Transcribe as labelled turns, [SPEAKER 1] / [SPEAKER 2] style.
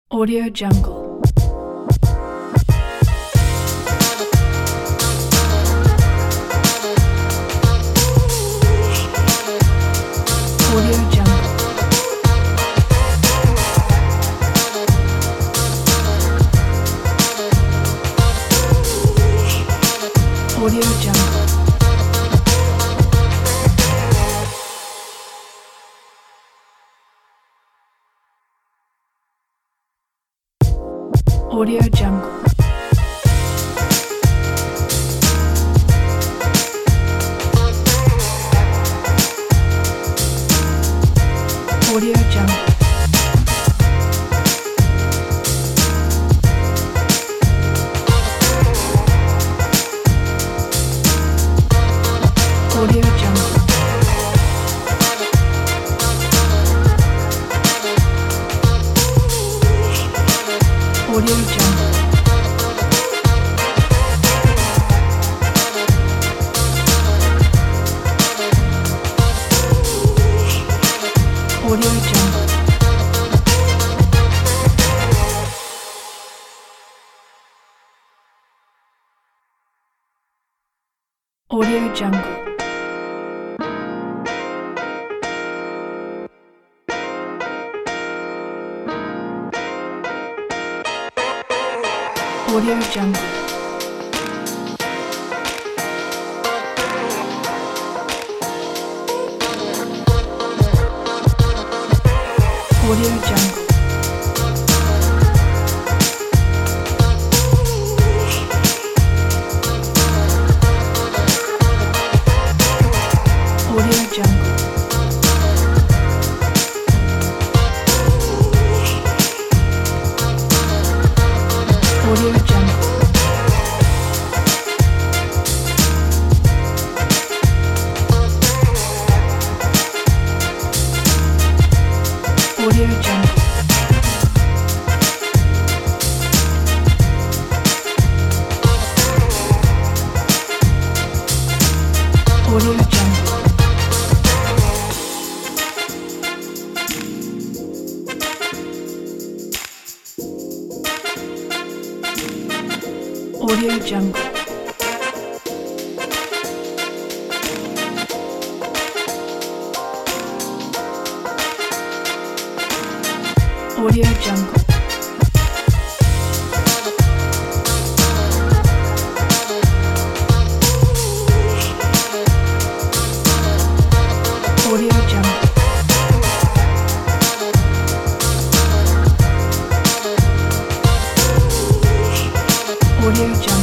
[SPEAKER 1] Audio Jungle. Audio Jungle. Audio Jungle. Audio Jungle. Audio Jungle. Audio Jungle. Audio Jungle. Audio Jungle. Audio Jungle. Audio Jungle. Audio Jungle. Audio Jungle. Audio Jungle. Audio Jungle. Audio Jungle. Audio Jungle. Audio Jungle. Audio Jungle. Audio Jungle.